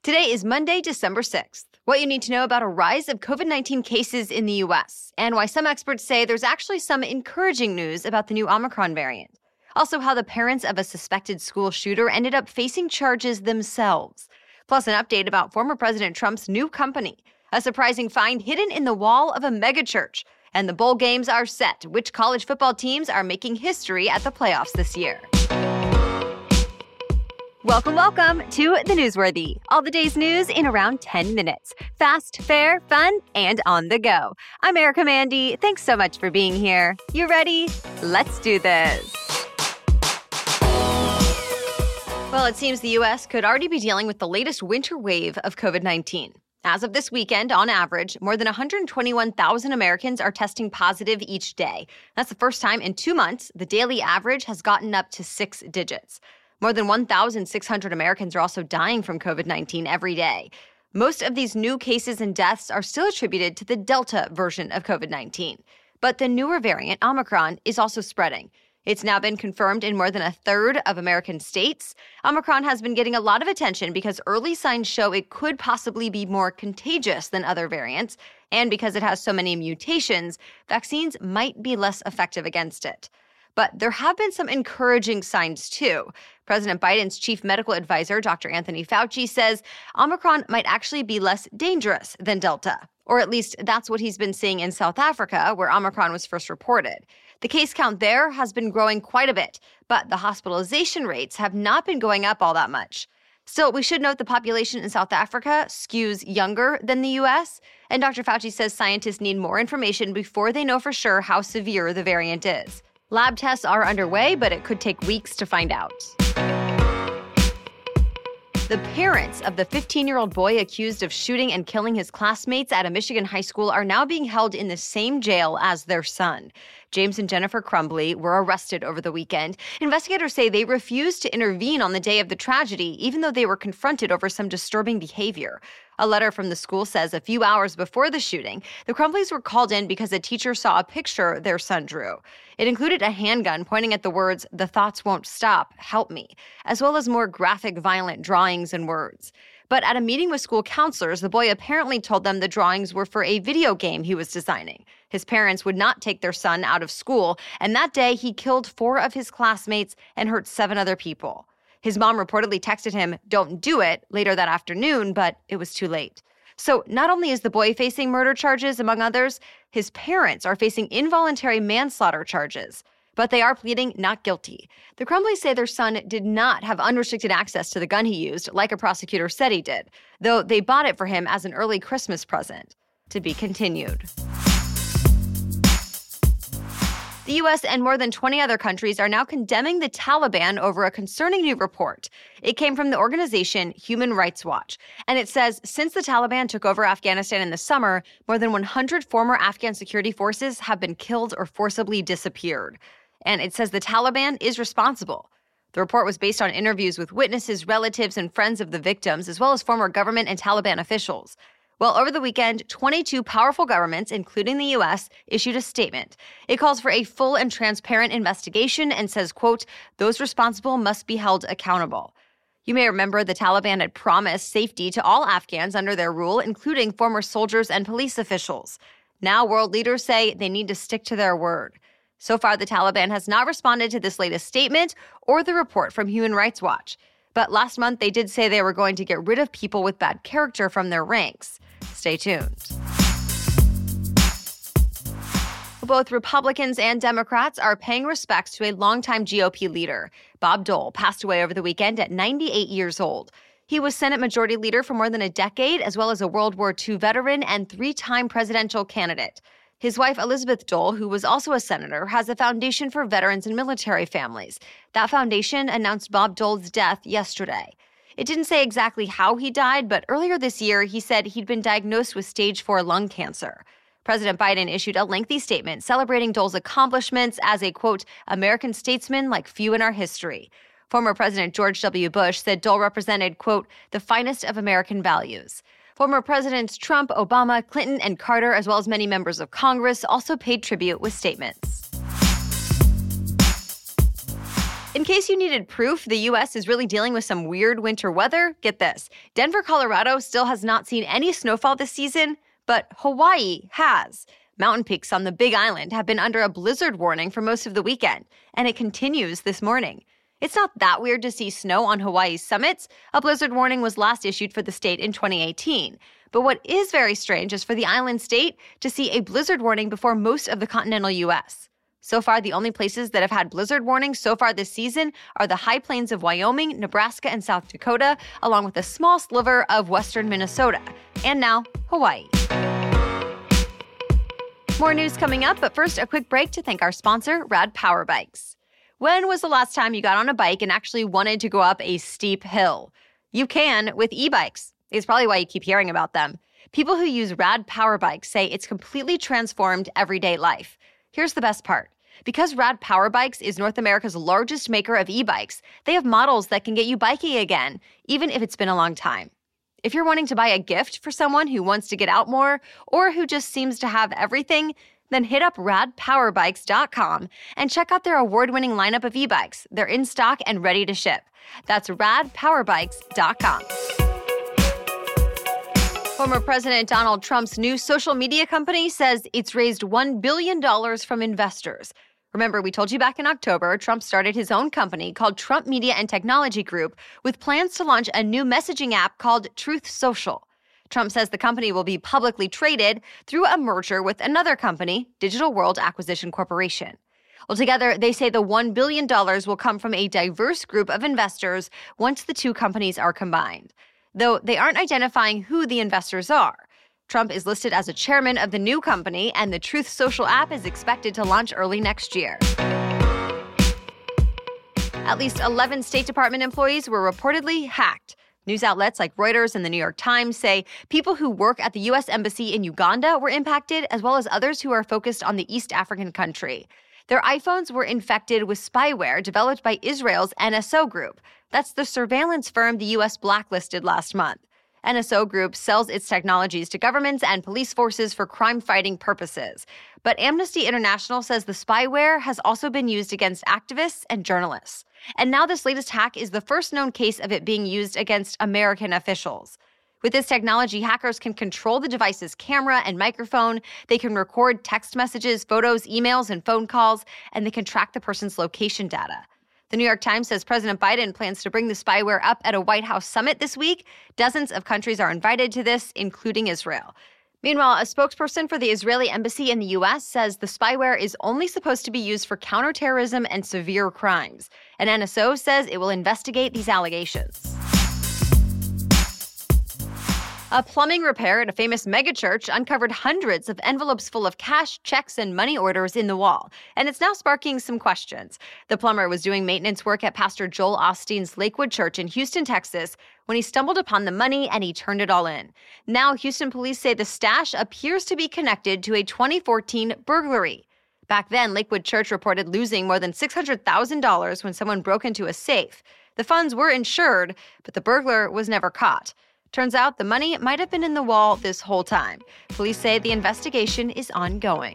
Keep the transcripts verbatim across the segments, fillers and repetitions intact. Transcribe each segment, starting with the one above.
Today is Monday, December sixth. What you need to know about a rise of covid nineteen cases in the U S, and why some experts say there's actually some encouraging news about the new Omicron variant. Also, how the parents of a suspected school shooter ended up facing charges themselves. Plus, an update about former President Trump's new company, a surprising find hidden in the wall of a megachurch. And the bowl games are set. Which college football teams are making history at the playoffs this year? Welcome, welcome to The Newsworthy. All the day's news in around ten minutes. Fast, fair, fun, and on the go. I'm Erica Mandy. Thanks so much for being here. You ready? Let's do this. Well, it seems the U S could already be dealing with the latest winter wave of covid nineteen. As of this weekend, on average, more than one hundred twenty-one thousand Americans are testing positive each day. That's the first time in two months the daily average has gotten up to six digits. More than one thousand six hundred Americans are also dying from covid nineteen every day. Most of these new cases and deaths are still attributed to the Delta version of covid nineteen. But the newer variant, Omicron, is also spreading. It's now been confirmed in more than a third of American states. Omicron has been getting a lot of attention because early signs show it could possibly be more contagious than other variants. And because it has so many mutations, vaccines might be less effective against it. But there have been some encouraging signs, too. President Biden's chief medical advisor, Doctor Anthony Fauci, says Omicron might actually be less dangerous than Delta. Or at least that's what he's been seeing in South Africa, where Omicron was first reported. The case count there has been growing quite a bit, but the hospitalization rates have not been going up all that much. Still, we should note the population in South Africa skews younger than the U S, and Doctor Fauci says scientists need more information before they know for sure how severe the variant is. Lab tests are underway, but it could take weeks to find out. The parents of the fifteen-year-old boy accused of shooting and killing his classmates at a Michigan high school are now being held in the same jail as their son. James and Jennifer Crumbly were arrested over the weekend. Investigators say they refused to intervene on the day of the tragedy, even though they were confronted over some disturbing behavior. A letter from the school says a few hours before the shooting, the Crumblys were called in because a teacher saw a picture their son drew. It included a handgun pointing at the words, "The thoughts won't stop, help me," as well as more graphic, violent drawings and words. But at a meeting with school counselors, the boy apparently told them the drawings were for a video game he was designing. His parents would not take their son out of school, and that day he killed four of his classmates and hurt seven other people. His mom reportedly texted him, "Don't do it," later that afternoon, but it was too late. So not only is the boy facing murder charges, among others, his parents are facing involuntary manslaughter charges. But they are pleading not guilty. The Crumblys say their son did not have unrestricted access to the gun he used, like a prosecutor said he did, though they bought it for him as an early Christmas present. To be continued. The U S and more than twenty other countries are now condemning the Taliban over a concerning new report. It came from the organization Human Rights Watch, and it says since the Taliban took over Afghanistan in the summer, more than one hundred former Afghan security forces have been killed or forcibly disappeared. And it says the Taliban is responsible. The report was based on interviews with witnesses, relatives, and friends of the victims, as well as former government and Taliban officials. Well, over the weekend, twenty-two powerful governments, including the U S, issued a statement. It calls for a full and transparent investigation and says, quote, "Those responsible must be held accountable." You may remember the Taliban had promised safety to all Afghans under their rule, including former soldiers and police officials. Now world leaders say they need to stick to their word. So far, the Taliban has not responded to this latest statement or the report from Human Rights Watch. But last month, they did say they were going to get rid of people with bad character from their ranks. Stay tuned. Both Republicans and Democrats are paying respects to a longtime G O P leader. Bob Dole passed away over the weekend at ninety-eight years old. He was Senate Majority Leader for more than a decade, as well as a World War Two veteran and three-time presidential candidate. His wife, Elizabeth Dole, who was also a senator, has a foundation for veterans and military families. That foundation announced Bob Dole's death yesterday. It didn't say exactly how he died, but earlier this year, he said he'd been diagnosed with stage four lung cancer. President Biden issued a lengthy statement celebrating Dole's accomplishments as a, quote, American statesman like few in our history. Former President George W. Bush said Dole represented, quote, the finest of American values. Former Presidents Trump, Obama, Clinton, and Carter, as well as many members of Congress, also paid tribute with statements. In case you needed proof the U S is really dealing with some weird winter weather, get this. Denver, Colorado still has not seen any snowfall this season, but Hawaii has. Mountain peaks on the Big Island have been under a blizzard warning for most of the weekend, and it continues this morning. It's not that weird to see snow on Hawaii's summits. A blizzard warning was last issued for the state in twenty eighteen. But what is very strange is for the island state to see a blizzard warning before most of the continental U S. So far, the only places that have had blizzard warnings so far this season are the high plains of Wyoming, Nebraska, and South Dakota, along with a small sliver of western Minnesota. And now, Hawaii. More news coming up, but first, a quick break to thank our sponsor, Rad Power Bikes. When was the last time you got on a bike and actually wanted to go up a steep hill? You can with e-bikes. It's probably why you keep hearing about them. People who use Rad Power Bikes say it's completely transformed everyday life. Here's the best part. Because Rad Power Bikes is North America's largest maker of e-bikes, they have models that can get you biking again, even if it's been a long time. If you're wanting to buy a gift for someone who wants to get out more or who just seems to have everything, then hit up rad power bikes dot com and check out their award-winning lineup of e-bikes. They're in stock and ready to ship. That's rad power bikes dot com. Former President Donald Trump's new social media company says it's raised one billion dollars from investors. Remember, we told you back in October, Trump started his own company called Trump Media and Technology Group with plans to launch a new messaging app called Truth Social. Trump says the company will be publicly traded through a merger with another company, Digital World Acquisition Corporation. Altogether, they say the one billion dollars will come from a diverse group of investors once the two companies are combined, though they aren't identifying who the investors are. Trump is listed as a chairman of the new company, and the Truth Social app is expected to launch early next year. At least eleven State Department employees were reportedly hacked. News outlets like Reuters and the New York Times say people who work at the U S Embassy in Uganda were impacted, as well as others who are focused on the East African country. Their iPhones were infected with spyware developed by Israel's N S O Group. That's the surveillance firm the U S blacklisted last month. N S O Group sells its technologies to governments and police forces for crime-fighting purposes. But Amnesty International says the spyware has also been used against activists and journalists. And now this latest hack is the first known case of it being used against American officials. With this technology, hackers can control the device's camera and microphone, they can record text messages, photos, emails, and phone calls, and they can track the person's location data. The New York Times says President Biden plans to bring the spyware up at a White House summit this week. Dozens of countries are invited to this, including Israel. Meanwhile, a spokesperson for the Israeli embassy in the U S says the spyware is only supposed to be used for counterterrorism and severe crimes. And N S O says it will investigate these allegations. A plumbing repair at a famous megachurch uncovered hundreds of envelopes full of cash, checks, and money orders in the wall, and it's now sparking some questions. The plumber was doing maintenance work at Pastor Joel Osteen's Lakewood Church in Houston, Texas, when he stumbled upon the money and he turned it all in. Now, Houston police say the stash appears to be connected to a twenty fourteen burglary. Back then, Lakewood Church reported losing more than six hundred thousand dollars when someone broke into a safe. The funds were insured, but the burglar was never caught. Turns out the money might have been in the wall this whole time. Police say the investigation is ongoing.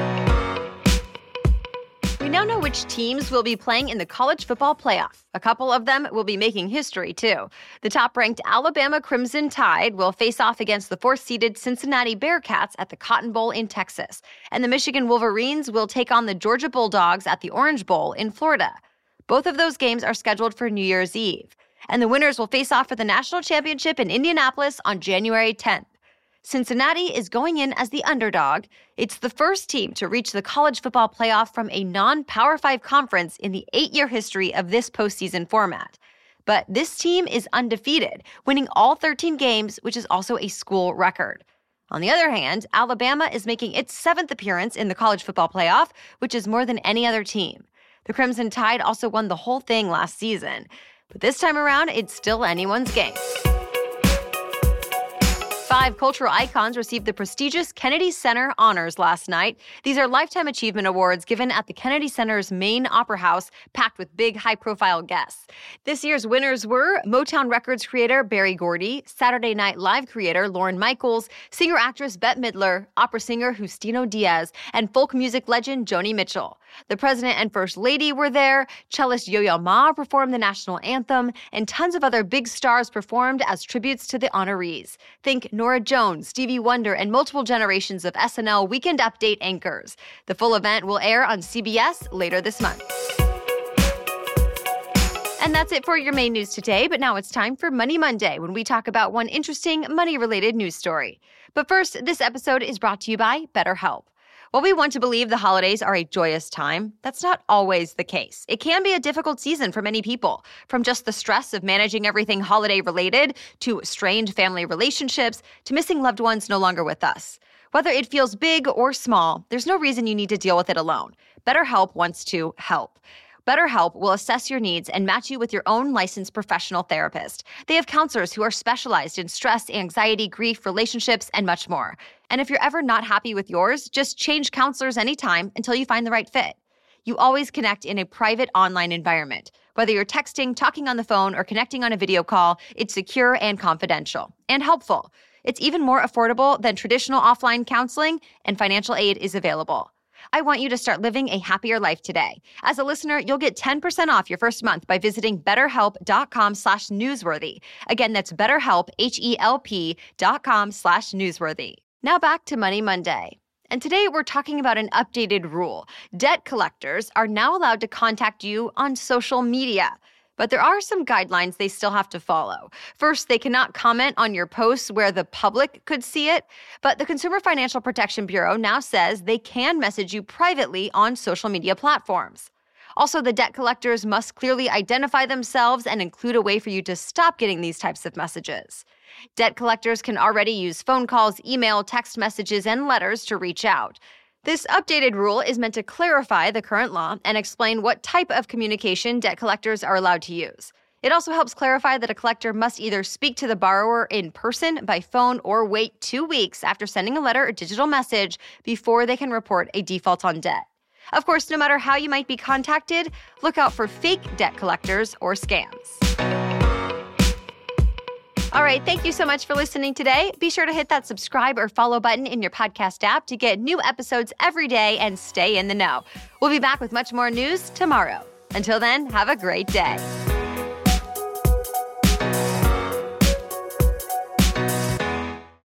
We now know which teams will be playing in the college football playoff. A couple of them will be making history, too. The top-ranked Alabama Crimson Tide will face off against the fourth-seeded Cincinnati Bearcats at the Cotton Bowl in Texas. And the Michigan Wolverines will take on the Georgia Bulldogs at the Orange Bowl in Florida. Both of those games are scheduled for New Year's Eve. And the winners will face off for the national championship in Indianapolis on January tenth. Cincinnati is going in as the underdog. It's the first team to reach the college football playoff from a non-Power five conference in the eight-year history of this postseason format. But this team is undefeated, winning all thirteen games, which is also a school record. On the other hand, Alabama is making its seventh appearance in the college football playoff, which is more than any other team. The Crimson Tide also won the whole thing last season. But this time around, it's still anyone's game. Five cultural icons received the prestigious Kennedy Center Honors last night. These are Lifetime Achievement Awards given at the Kennedy Center's main opera house, packed with big, high-profile guests. This year's winners were Motown Records creator Berry Gordy, Saturday Night Live creator Lorne Michaels, singer-actress Bette Midler, opera singer Justino Diaz, and folk music legend Joni Mitchell. The president and first lady were there, cellist Yo-Yo Ma performed the national anthem, and tons of other big stars performed as tributes to the honorees. Think Norah Jones, Stevie Wonder, and multiple generations of S N L Weekend Update anchors. The full event will air on C B S later this month. And that's it for your main news today, but now it's time for Money Monday, when we talk about one interesting money-related news story. But first, this episode is brought to you by BetterHelp. While we want to believe the holidays are a joyous time, that's not always the case. It can be a difficult season for many people, from just the stress of managing everything holiday-related, to strained family relationships, to missing loved ones no longer with us. Whether it feels big or small, there's no reason you need to deal with it alone. BetterHelp wants to help. BetterHelp will assess your needs and match you with your own licensed professional therapist. They have counselors who are specialized in stress, anxiety, grief, relationships, and much more. And if you're ever not happy with yours, just change counselors anytime until you find the right fit. You always connect in a private online environment. Whether you're texting, talking on the phone, or connecting on a video call, it's secure and confidential and helpful. It's even more affordable than traditional offline counseling, and financial aid is available. I want you to start living a happier life today. As a listener, you'll get ten percent off your first month by visiting betterhelp.com slash newsworthy. Again, that's betterhelp, H-E-L-P dot com slash newsworthy. Now back to Money Monday. And today we're talking about an updated rule. Debt collectors are now allowed to contact you on social media. But there are some guidelines they still have to follow. First, they cannot comment on your posts where the public could see it. But the Consumer Financial Protection Bureau now says they can message you privately on social media platforms. Also, the debt collectors must clearly identify themselves and include a way for you to stop getting these types of messages. Debt collectors can already use phone calls, email, text messages, and letters to reach out. This updated rule is meant to clarify the current law and explain what type of communication debt collectors are allowed to use. It also helps clarify that a collector must either speak to the borrower in person, by phone, or wait two weeks after sending a letter or digital message before they can report a default on debt. Of course, no matter how you might be contacted, look out for fake debt collectors or scams. All right, thank you so much for listening today. Be sure to hit that subscribe or follow button in your podcast app to get new episodes every day and stay in the know. We'll be back with much more news tomorrow. Until then, have a great day.